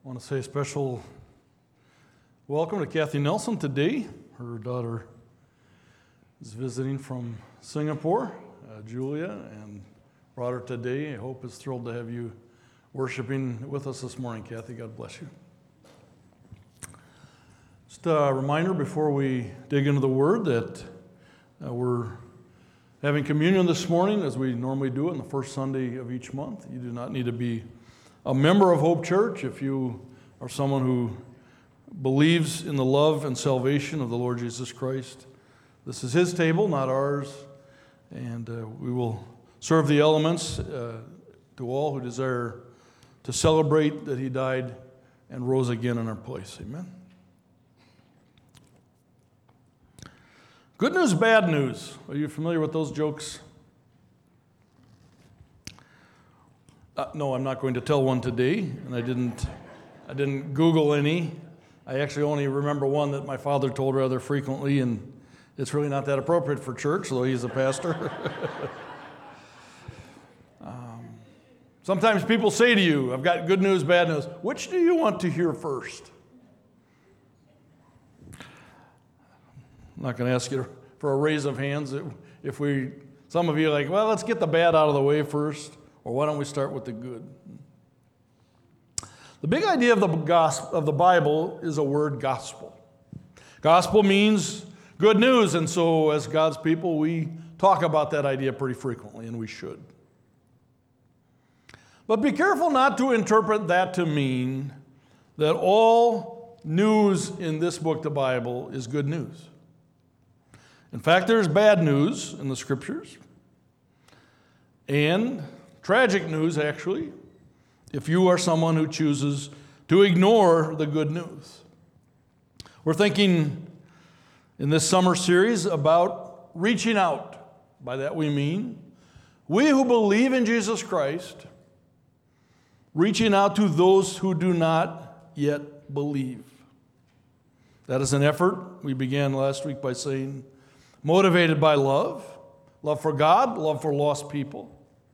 want to say a special welcome to Kathy Nelson today. Her daughter is visiting from Singapore, Julia, and brought her today. I hope is thrilled to have you worshiping with us this morning, Kathy. God bless you. Just a reminder before we dig into the Word that we're having communion this morning as we normally do it on the first Sunday of each month. You do not need to be a member of Hope Church if you are someone who believes in the love and salvation of the Lord Jesus Christ. This is His table, not ours, and we will serve the elements to all who desire to celebrate that He died and rose again in our place. Amen. Good news, bad news. Are you familiar with those jokes? No, I'm not going to tell one today, and I didn't Google any. I actually only remember one that my father told rather frequently, and it's really not that appropriate for church, though he's a pastor. Sometimes people say to you, I've got good news, bad news. Which do you want to hear first? I'm not going to ask you for a raise of hands. Some of you are like, well, let's get the bad out of the way first, or why don't we start with the good? The big idea of the Bible is a word gospel. Gospel means good news, and so as God's people, we talk about that idea pretty frequently, and we should. But be careful not to interpret that to mean that all news in this book, the Bible, is good news. In fact, there's bad news in the Scriptures, and tragic news, actually, if you are someone who chooses to ignore the good news. We're thinking in this summer series about reaching out. By that we mean we who believe in Jesus Christ reaching out to those who do not yet believe. That is an effort we began last week by saying motivated by love for God, love for lost people.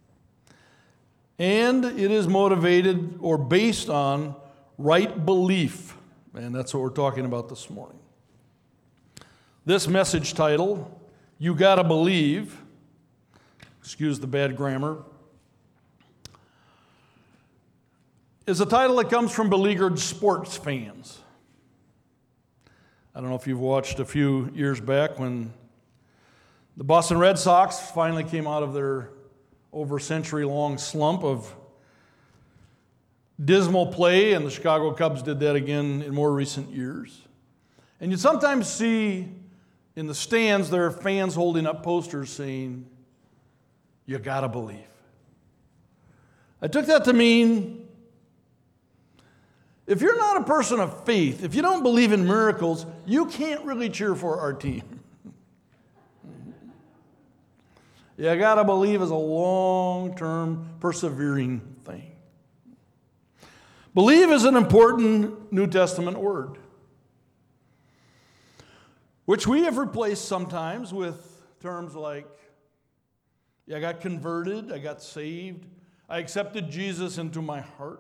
And it is motivated or based on right belief. And that's what we're talking about this morning. This message title, You Gotta Believe, excuse the bad grammar, is a title that comes from beleaguered sports fans. I don't know if you've watched a few years back when the Boston Red Sox finally came out of their over a century-long slump of dismal play, and the Chicago Cubs did that again in more recent years. And you sometimes see in the stands there are fans holding up posters saying, you gotta believe. I took that to mean if you're not a person of faith, if you don't believe in miracles, you can't really cheer for our team. You gotta believe is a long-term, persevering thing. Believe is an important New Testament word, which we have replaced sometimes with terms like, I got converted, I got saved, I accepted Jesus into my heart.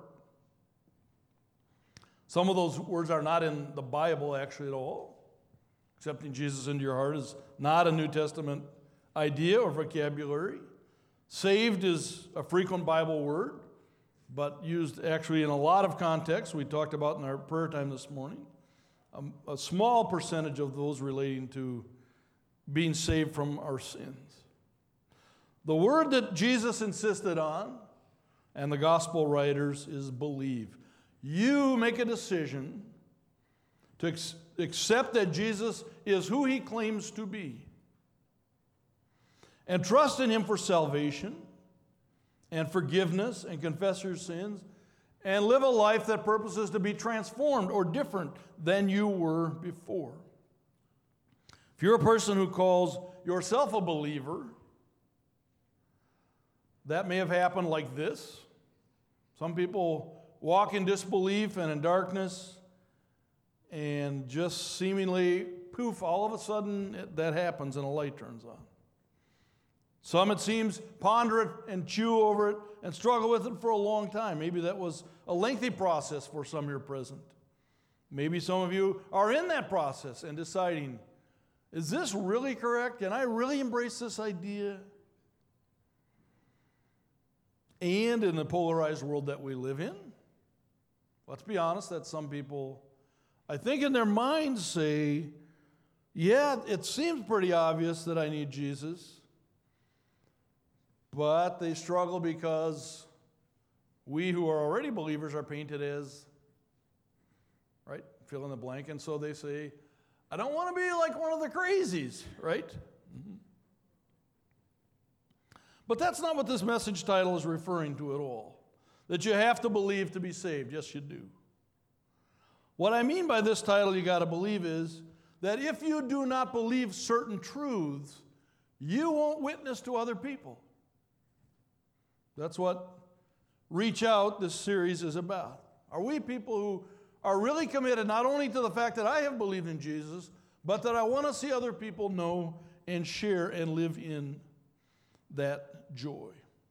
Some of those words are not in the Bible actually at all. Accepting Jesus into your heart is not a New Testament idea or vocabulary. Saved is a frequent Bible word, but used actually in a lot of contexts. We talked about in our prayer time this morning. A small percentage of those relating to being saved from our sins. The word that Jesus insisted on, and the gospel writers, is believe. You make a decision to accept that Jesus is who He claims to be, and trust in Him for salvation and forgiveness and confess your sins and live a life that purposes to be transformed or different than you were before. If you're a person who calls yourself a believer, that may have happened like this. Some people walk in disbelief and in darkness, and just seemingly, poof, all of a sudden that happens and a light turns on. Some, it seems, ponder it and chew over it and struggle with it for a long time. Maybe that was a lengthy process for some here present. Maybe some of you are in that process and deciding, is this really correct? Can I really embrace this idea? And in the polarized world that we live in, let's be honest, that some people, I think in their minds say, yeah, it seems pretty obvious that I need Jesus, but they struggle because we who are already believers are painted as, right, fill in the blank, and so they say, I don't want to be like one of the crazies, right? Mm-hmm. But that's not what this message title is referring to at all. That you have to believe to be saved. Yes, you do. What I mean by this title, you got to believe, is that if you do not believe certain truths, you won't witness to other people. That's what Reach Out, this series, is about. Are we people who are really committed not only to the fact that I have believed in Jesus, but that I want to see other people know and share and live in that joy?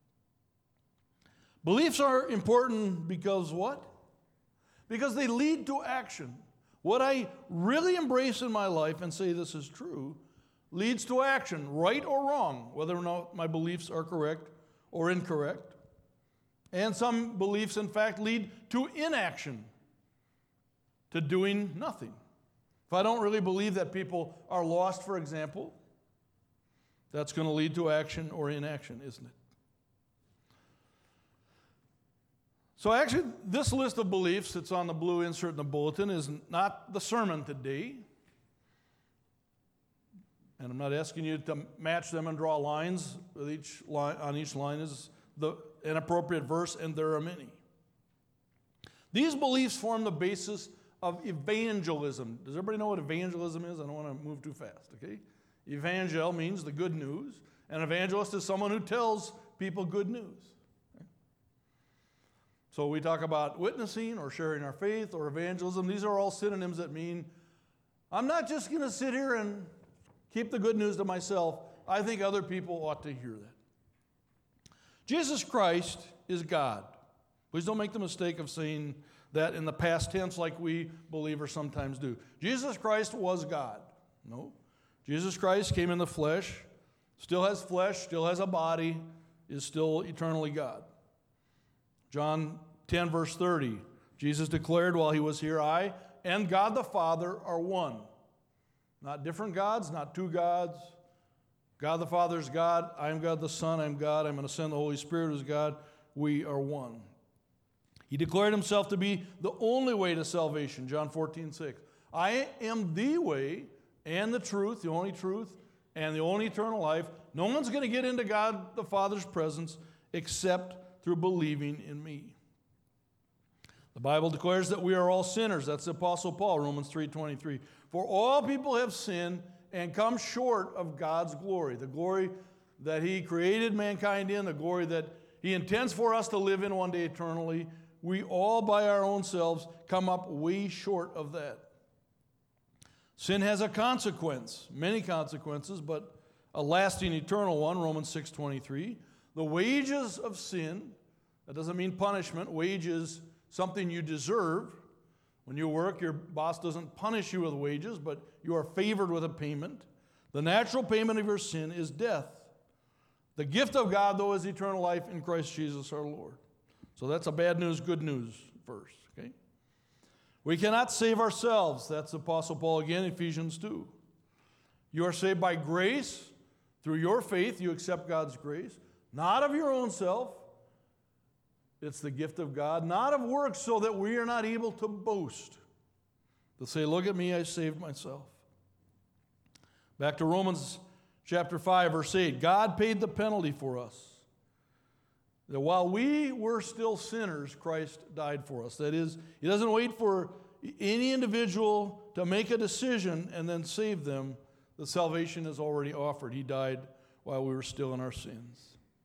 Beliefs are important because what? Because they lead to action. What I really embrace in my life and say this is true leads to action, right or wrong, whether or not my beliefs are correct or incorrect. And some beliefs, in fact, lead to inaction, to doing nothing. If I don't really believe that people are lost, for example, that's going to lead to action or inaction, isn't it? So actually, this list of beliefs that's on the blue insert in the bulletin is not the sermon today. And I'm not asking you to match them and draw lines. With each line, on each line is an appropriate verse, and there are many. These beliefs form the basis of evangelism. Does everybody know what evangelism is? I don't want to move too fast, okay? Evangel means the good news. An evangelist is someone who tells people good news. So we talk about witnessing or sharing our faith or evangelism. These are all synonyms that mean I'm not just going to sit here and keep the good news to myself. I think other people ought to hear that. Jesus Christ is God. Please don't make the mistake of saying that in the past tense like we believers sometimes do. Jesus Christ was God. No. Jesus Christ came in the flesh, still has a body, is still eternally God. John 10, verse 30, Jesus declared while he was here, I and God the Father are one. Not different gods, not two gods. God the Father is God. I am God the Son. I am God. I'm going to send the Holy Spirit as God. We are one. He declared himself to be the only way to salvation. John 14, 6. I am the way and the truth, and the only eternal life. No one's going to get into God the Father's presence except through believing in me. The Bible declares that we are all sinners. That's the Apostle Paul, Romans 3:23. For all people have sinned and come short of God's glory. The glory that he created mankind in, the glory that he intends for us to live in one day eternally. We all by our own selves come up way short of that. Sin has a consequence, many consequences, but a lasting eternal one, Romans 6:23. The wages of sin, that doesn't mean punishment. Wages, something you deserve. When you work, your boss doesn't punish you with wages, but you are favored with a payment. The natural payment of your sin is death. The gift of God, though, is eternal life in Christ Jesus our Lord. So that's a bad news, good news verse, okay? We cannot save ourselves. That's the Apostle Paul again, Ephesians 2. You are saved by grace. Through your faith, you accept God's grace. Not of your own self. It's the gift of God. Not of works, so that we are not able to boast. To say, look at me, I saved myself. Back to Romans chapter 5, verse 8. God paid the penalty for us. That while we were still sinners, Christ died for us. That is, he doesn't wait for any individual to make a decision and then save them. The salvation is already offered. He died while we were still in our sins.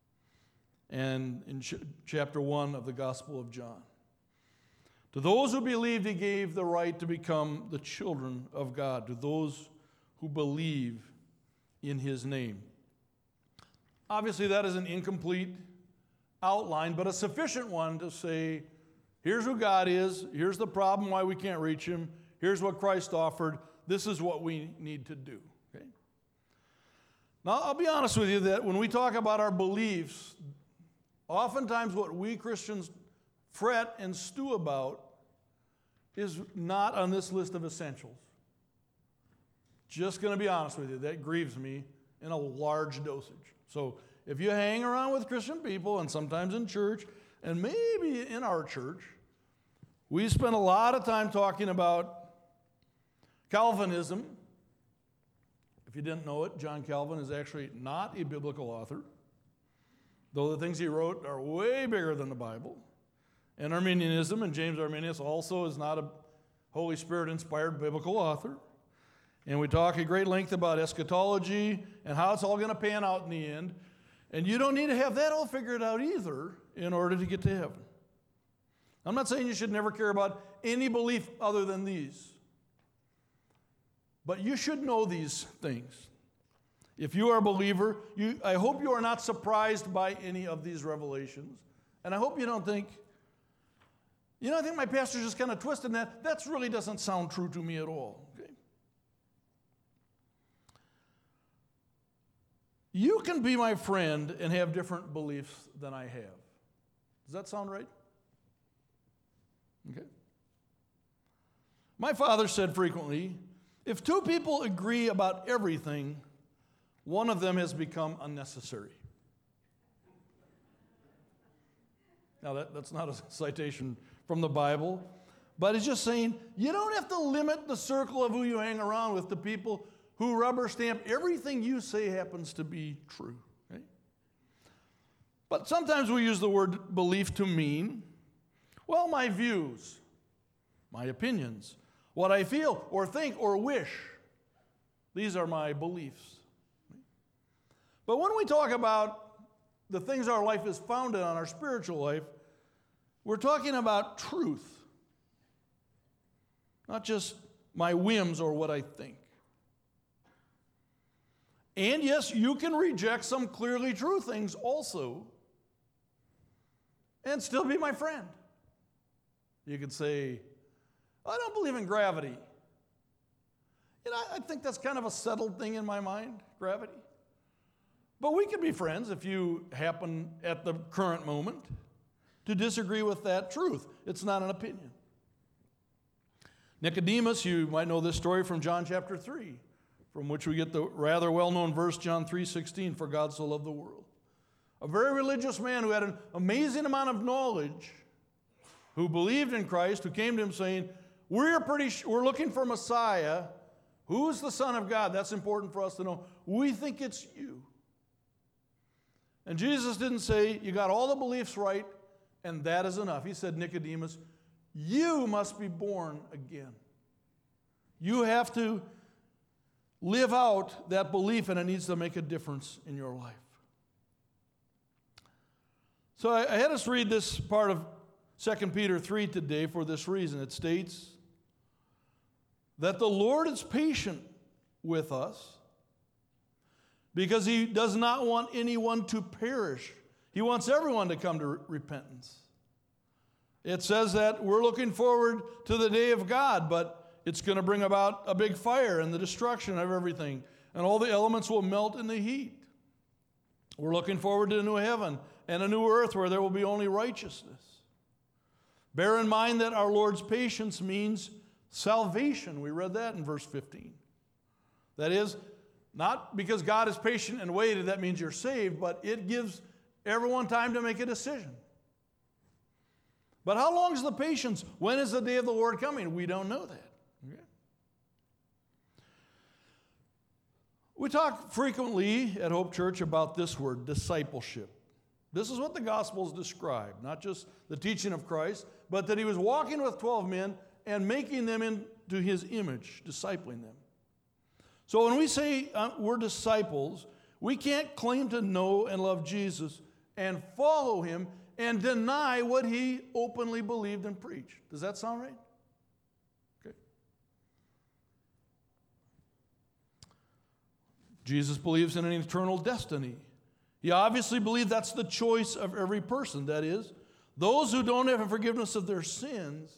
And in chapter 1 of the Gospel of John. To those who believed, he gave the right to become the children of God. To those who believe in his name. Obviously, that is an incomplete outline, but a sufficient one to say, here's who God is, here's the problem why we can't reach him, here's what Christ offered, this is what we need to do. Okay? Now, I'll be honest with you that when we talk about our beliefs, oftentimes what we Christians fret and stew about is not on this list of essentials. Just going to be honest with you, that grieves me in a large dosage. So if you hang around with Christian people, and sometimes in church, and maybe in our church, we spend a lot of time talking about Calvinism. If you didn't know it, John Calvin is actually not a biblical author, though the things he wrote are way bigger than the Bible. And Arminianism, and James Arminius also is not a Holy Spirit-inspired biblical author. And we talk at great length about eschatology and how it's all going to pan out in the end. And you don't need to have that all figured out either in order to get to heaven. I'm not saying you should never care about any belief other than these. But you should know these things. If you are a believer, I hope you are not surprised by any of these revelations. And I hope you don't think, I think my pastor's just kind of twisting that. That really doesn't sound true to me at all. Okay? You can be my friend and have different beliefs than I have. Does that sound right? Okay. My father said frequently, if two people agree about everything, one of them has become unnecessary. Now, that's not a citation from the Bible, but it's just saying you don't have to limit the circle of who you hang around with to people who rubber stamp everything you say happens to be true. Okay? But sometimes we use the word belief to mean, well, my views, my opinions, what I feel or think or wish. These are my beliefs. But when we talk about the things our life is founded on, our spiritual life, we're talking about truth, not just my whims or what I think. And yes, you can reject some clearly true things also and still be my friend. You could say, I don't believe in gravity. I think that's kind of a settled thing in my mind, gravity. But we can be friends if you happen at the current moment to disagree with that truth. It's not an opinion. Nicodemus, you might know this story from John chapter 3, from which we get the rather well-known verse, John 3:16, for God so loved the world. A very religious man who had an amazing amount of knowledge, who believed in Christ, who came to him saying, we're looking for Messiah. Who's the Son of God? That's important for us to know. We think it's you. And Jesus didn't say, you got all the beliefs right, and that is enough. He said, Nicodemus, you must be born again. You have to live out that belief, and it needs to make a difference in your life. So I had us read this part of 2 Peter 3 today for this reason. It states that the Lord is patient with us because he does not want anyone to perish. He wants everyone to come to repentance. It says that we're looking forward to the day of God, but it's going to bring about a big fire and the destruction of everything, and all the elements will melt in the heat. We're looking forward to a new heaven and a new earth where there will be only righteousness. Bear in mind that our Lord's patience means salvation. We read that in verse 15. That is, not because God is patient and waited, that means you're saved, but it gives everyone time to make a decision. But how long is the patience? When is the day of the Lord coming? We don't know that. Okay? We talk frequently at Hope Church about this word, discipleship. This is what the Gospels describe, not just the teaching of Christ, but that he was walking with 12 men and making them into his image, discipling them. So when we say we're disciples, we can't claim to know and love Jesus and follow him and deny what he openly believed and preached. Does that sound right? Okay. Jesus believes in an eternal destiny. He obviously believed that's the choice of every person. That is, those who don't have a forgiveness of their sins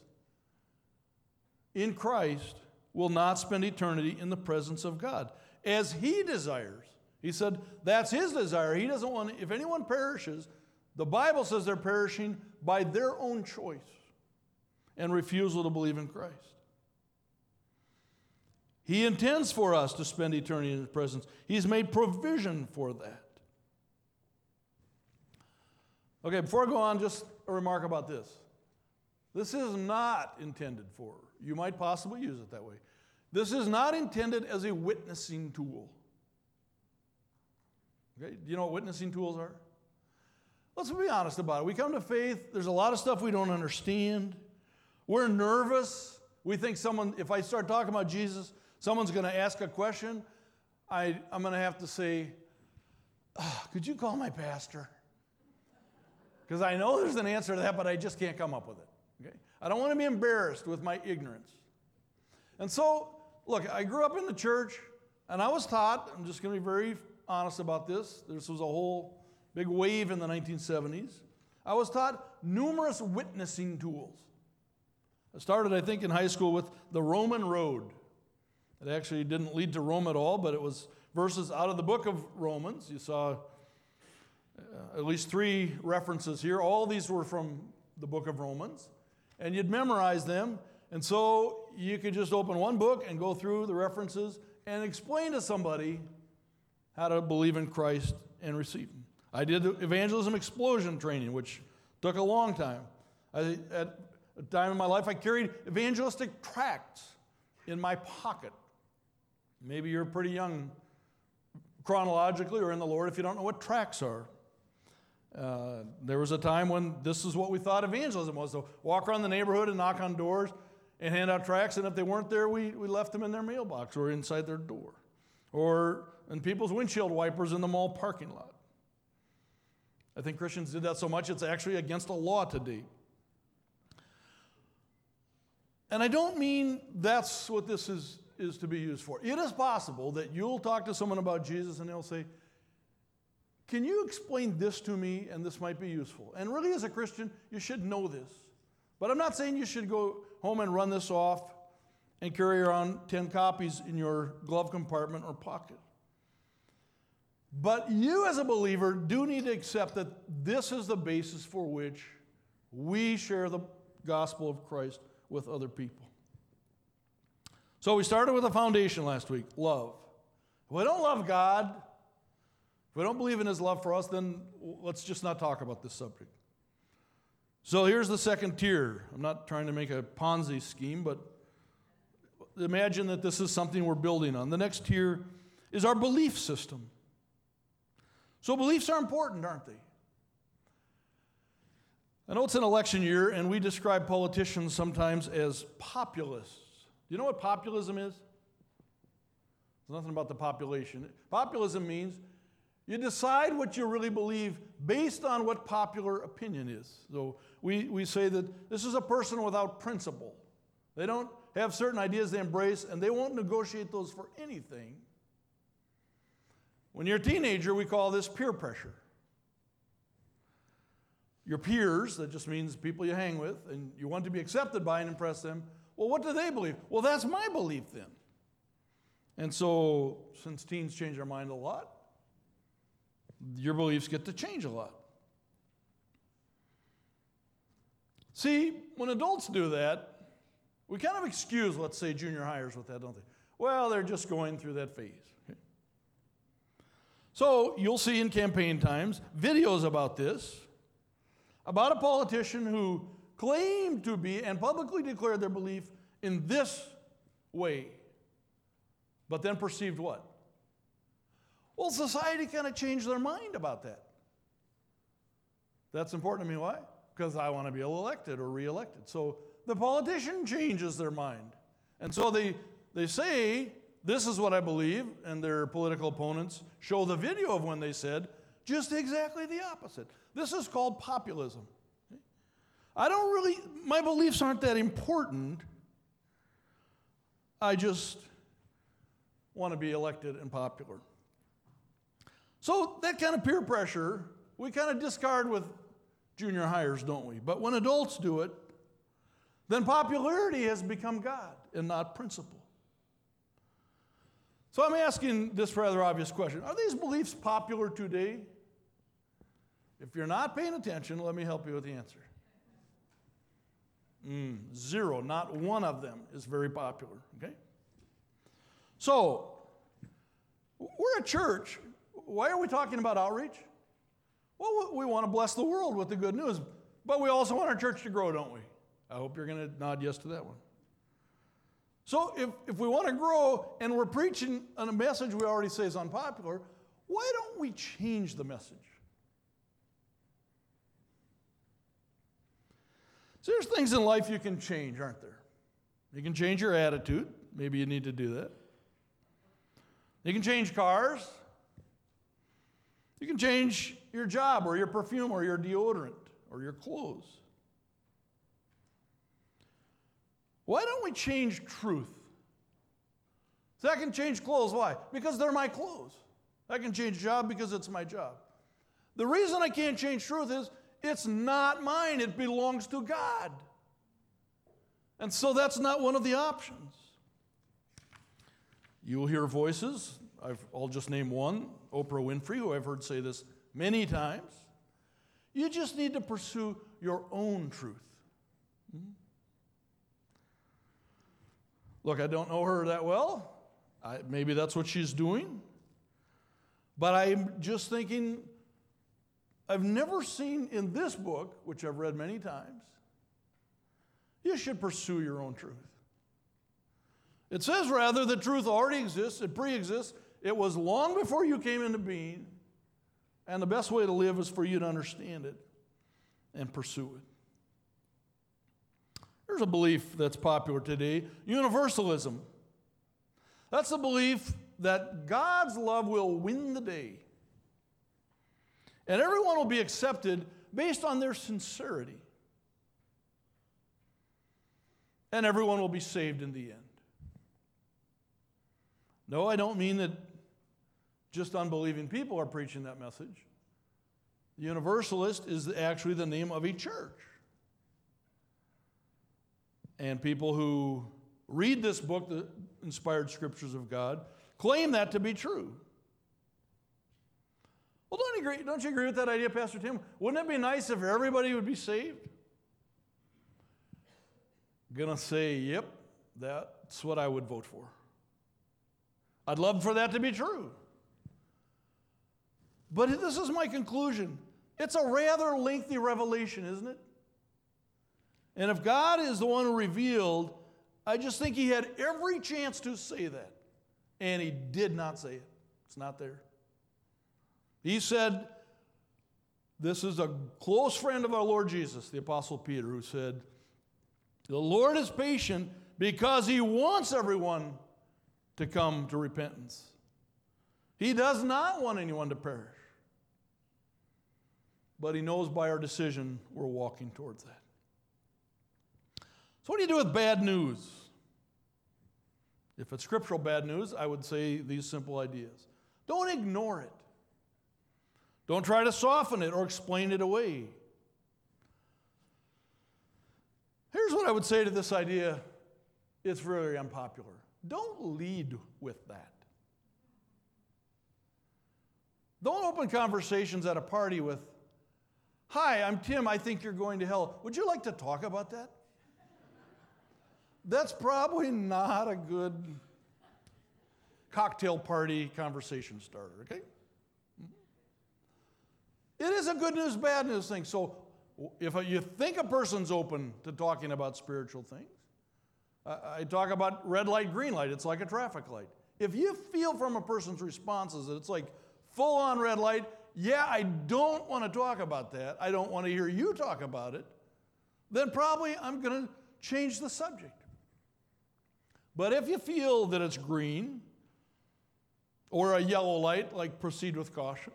in Christ will not spend eternity in the presence of God, as he desires. He said that's his desire. He doesn't want, if anyone perishes, the Bible says they're perishing by their own choice and refusal to believe in Christ. He intends for us to spend eternity in his presence. He's made provision for that. Okay, before I go on, just a remark about this. This is not intended for, you might possibly use it that way. This is not intended as a witnessing tool. Okay, do you know what witnessing tools are? Let's be honest about it. We come to faith, there's a lot of stuff we don't understand. We're nervous. We think someone, if I start talking about Jesus, someone's going to ask a question. I'm going to have to say, could you call my pastor? Because I know there's an answer to that, but I just can't come up with it. Okay? I don't want to be embarrassed with my ignorance. And so, look, I grew up in the church, and I was taught, I'm just going to be very honest about this. This was a whole big wave in the 1970s. I was taught numerous witnessing tools. I started, I think, in high school with the Roman Road. It actually didn't lead to Rome at all, but it was verses out of the book of Romans. You saw at least 3 references here. All these were from the book of Romans. And you'd memorize them. And so you could just open one book and go through the references and explain to somebody how to believe in Christ and receive him. I did evangelism explosion training, which took a long time. At a time in my life, I carried evangelistic tracts in my pocket. Maybe you're pretty young chronologically or in the Lord if you don't know what tracts are. There was a time when this is what we thought evangelism was. So walk around the neighborhood and knock on doors and hand out tracts, and if they weren't there, we left them in their mailbox or inside their door. Or in people's windshield wipers in the mall parking lot. I think Christians did that so much it's actually against the law today. And I don't mean that's what this is to be used for. It is possible that you'll talk to someone about Jesus and they'll say, can you explain this to me, and this might be useful. And really as a Christian, you should know this. But I'm not saying you should go home and run this off and carry around 10 copies in your glove compartment or pocket. But you as a believer do need to accept that this is the basis for which we share the gospel of Christ with other people. So we started with a foundation last week, love. If we don't love God, if we don't believe in his love for us, then let's just not talk about this subject. So here's the second tier. I'm not trying to make a Ponzi scheme, but imagine that this is something we're building on. The next tier is our belief system. So beliefs are important, aren't they? I know it's an election year, and we describe politicians sometimes as populists. Do you know what populism is? There's nothing about the population. Populism means you decide what you really believe based on what popular opinion is. So we say that this is a person without principle. They don't have certain ideas they embrace, and they won't negotiate those for anything. When you're a teenager, we call this peer pressure. Your peers, that just means people you hang with, and you want to be accepted by and impress them. Well, what do they believe? Well, that's my belief then. And so, since teens change their mind a lot, your beliefs get to change a lot. See, when adults do that, we kind of excuse, let's say, junior hires with that, don't they? Well, they're just going through that phase. Okay. So, you'll see in campaign times videos about this, about a politician who claimed to be and publicly declared their belief in this way, but then perceived what? Well, society kind of changed their mind about that. That's important to me. Why? Because I want to be elected or reelected. So the politician changes their mind. And so they say, this is what I believe, and their political opponents show the video of when they said just exactly the opposite. This is called populism. My beliefs aren't that important. I just want to be elected and popular. So that kind of peer pressure, we kind of discard with junior hires, don't we? But when adults do it, then popularity has become God and not principle. So I'm asking this rather obvious question. Are these beliefs popular today? If you're not paying attention, let me help you with the answer. Zero, not one of them is very popular, okay? So, we're a church. Why are we talking about outreach? Well, we want to bless the world with the good news, but we also want our church to grow, don't we? I hope you're going to nod yes to that one. So if we want to grow and we're preaching on a message we already say is unpopular, why don't we change the message? So there's things in life you can change, aren't there? You can change your attitude. Maybe you need to do that. You can change cars. You can change your job or your perfume or your deodorant or your clothes. Why don't we change truth? So I can change clothes. Why? Because they're my clothes. I can change job because it's my job. The reason I can't change truth is it's not mine. It belongs to God. And so that's not one of the options. You will hear voices. I'll just name one, Oprah Winfrey, who I've heard say this many times. You just need to pursue your own truth. Look, I don't know her that well. Maybe that's what she's doing. But I'm just thinking, I've never seen in this book, which I've read many times, you should pursue your own truth. It says rather that truth already exists, it pre-exists, it was long before you came into being, and the best way to live is for you to understand it and pursue it. There's a belief that's popular today, universalism. That's the belief that God's love will win the day. And everyone will be accepted based on their sincerity. And everyone will be saved in the end. No, I don't mean that just unbelieving people are preaching that message. The Universalist is actually the name of a church. And people who read this book, the inspired scriptures of God, claim that to be true. Well, don't you agree with that idea, Pastor Tim? Wouldn't it be nice if everybody would be saved? I'm going to say, yep, that's what I would vote for. I'd love for that to be true. But this is my conclusion. It's a rather lengthy revelation, isn't it? And if God is the one who revealed, I just think he had every chance to say that. And he did not say it. It's not there. He said, this is a close friend of our Lord Jesus, the Apostle Peter, who said, the Lord is patient because he wants everyone to come to repentance. He does not want anyone to perish. But he knows by our decision we're walking towards that. So what do you do with bad news? If it's scriptural bad news, I would say these simple ideas. Don't ignore it. Don't try to soften it or explain it away. Here's what I would say to this idea. It's very unpopular. Don't lead with that. Don't open conversations at a party with, hi, I'm Tim, I think you're going to hell. Would you like to talk about that? That's probably not a good cocktail party conversation starter, okay? It is a good news, bad news thing. So if you think a person's open to talking about spiritual things, I talk about red light, green light. It's like a traffic light. If you feel from a person's responses that it's like full-on red light, yeah, I don't want to talk about that. I don't want to hear you talk about it. Then probably I'm going to change the subject. But if you feel that it's green or a yellow light, like proceed with caution.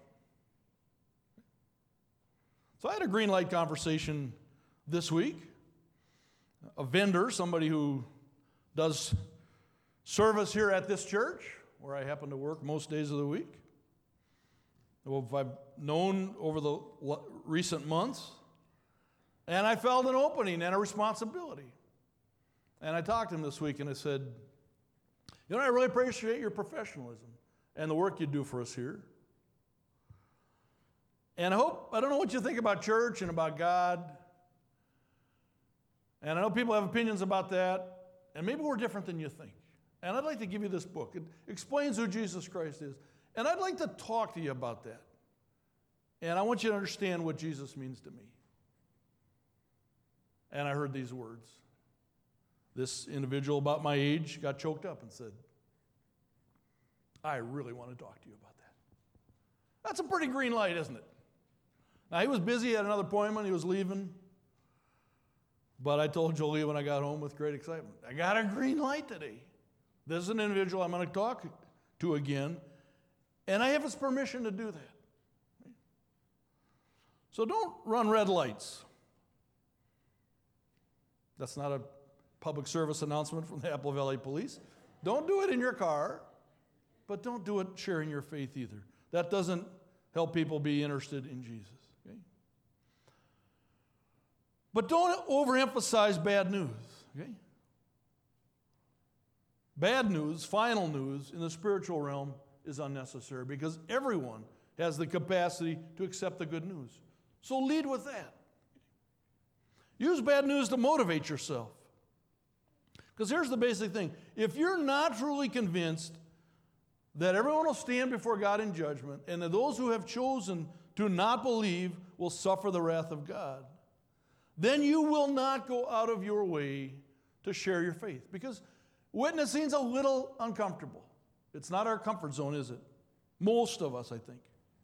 So I had a green light conversation this week. A vendor, somebody who does service here at this church, where I happen to work most days of the week, Well, I've known over the recent months, and I felt an opening and a responsibility. And I talked to him this week, and I said, I really appreciate your professionalism and the work you do for us here. And I don't know what you think about church and about God. And I know people have opinions about that, and maybe we're different than you think. And I'd like to give you this book. It explains who Jesus Christ is. And I'd like to talk to you about that. And I want you to understand what Jesus means to me. And I heard these words. This individual about my age got choked up and said, I really want to talk to you about that. That's a pretty green light, isn't it? Now, he was busy, had another appointment, he was leaving. But I told Jolie when I got home with great excitement, I got a green light today. This is an individual I'm going to talk to again, and I have his permission to do that. So don't run red lights. That's not a public service announcement from the Apple Valley Police. Don't do it in your car, but don't do it sharing your faith either. That doesn't help people be interested in Jesus. Okay? But don't overemphasize bad news. Okay? Bad news, final news in the spiritual realm is unnecessary because everyone has the capacity to accept the good news. So lead with that. Use bad news to motivate yourself. Because here's the basic thing. If you're not truly convinced that everyone will stand before God in judgment and that those who have chosen to not believe will suffer the wrath of God, then you will not go out of your way to share your faith. Because witnessing's a little uncomfortable. It's not our comfort zone, is it? Most of us, I think.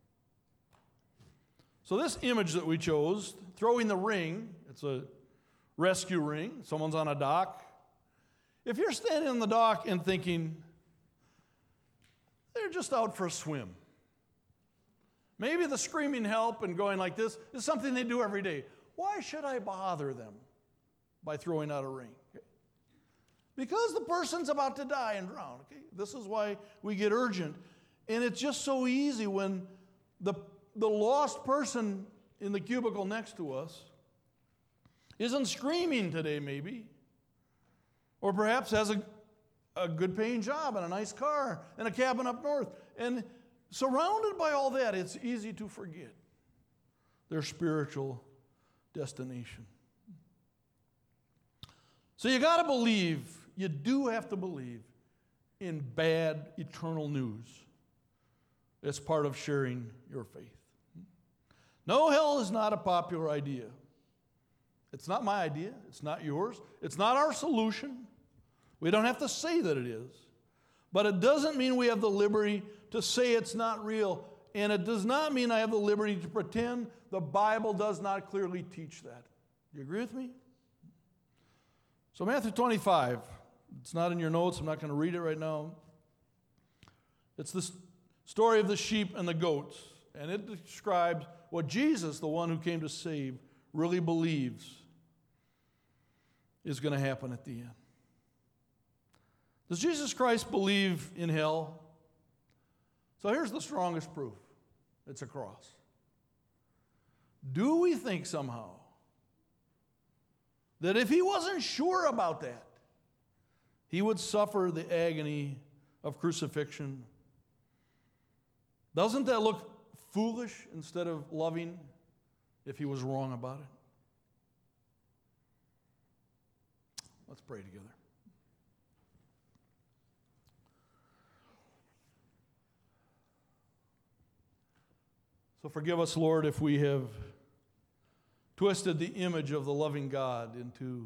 So this image that we chose, throwing the ring, it's a rescue ring. Someone's on a dock. If you're standing on the dock and thinking, they're just out for a swim. Maybe the screaming help and going like this is something they do every day. Why should I bother them by throwing out a ring? Okay. Because the person's about to die and drown. Okay? This is why we get urgent. And it's just so easy when the lost person in the cubicle next to us isn't screaming today, maybe, or perhaps has a good paying job and a nice car and a cabin up north. And surrounded by all that, it's easy to forget their spiritual destination. So you got to believe, you do have to believe in bad eternal news. It's part of sharing your faith. No, hell is not a popular idea. It's not my idea. It's not yours. It's not our solution. We don't have to say that it is. But it doesn't mean we have the liberty to say it's not real. And it does not mean I have the liberty to pretend the Bible does not clearly teach that. You agree with me? So Matthew 25. It's not in your notes. I'm not going to read it right now. It's the story of the sheep and the goats. And it describes what Jesus, the one who came to save, really believes is going to happen at the end. Does Jesus Christ believe in hell? So here's the strongest proof. It's a cross. Do we think somehow that if he wasn't sure about that, he would suffer the agony of crucifixion? Doesn't that look foolish instead of loving if he was wrong about it? Let's pray together. So forgive us, Lord, if we have twisted the image of the loving God into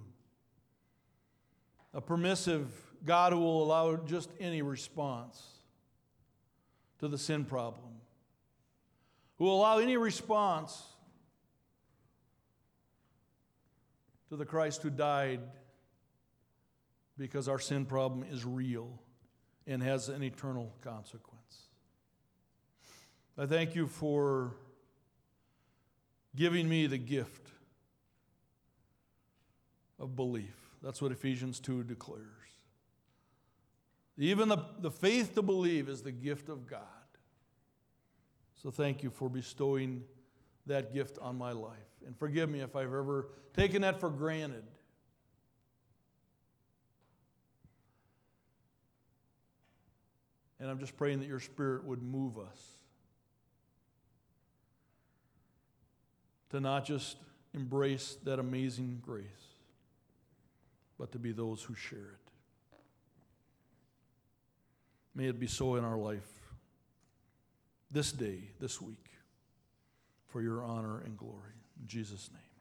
a permissive God who will allow just any response to the sin problem, who will allow any response to the Christ who died because our sin problem is real and has an eternal consequence. I thank you for giving me the gift of belief. That's what Ephesians 2 declares. Even the faith to believe is the gift of God. So thank you for bestowing that gift on my life. And forgive me if I've ever taken that for granted. And I'm just praying that your Spirit would move us to not just embrace that amazing grace, but to be those who share it. May it be so in our life this day, this week, for your honor and glory. In Jesus' name.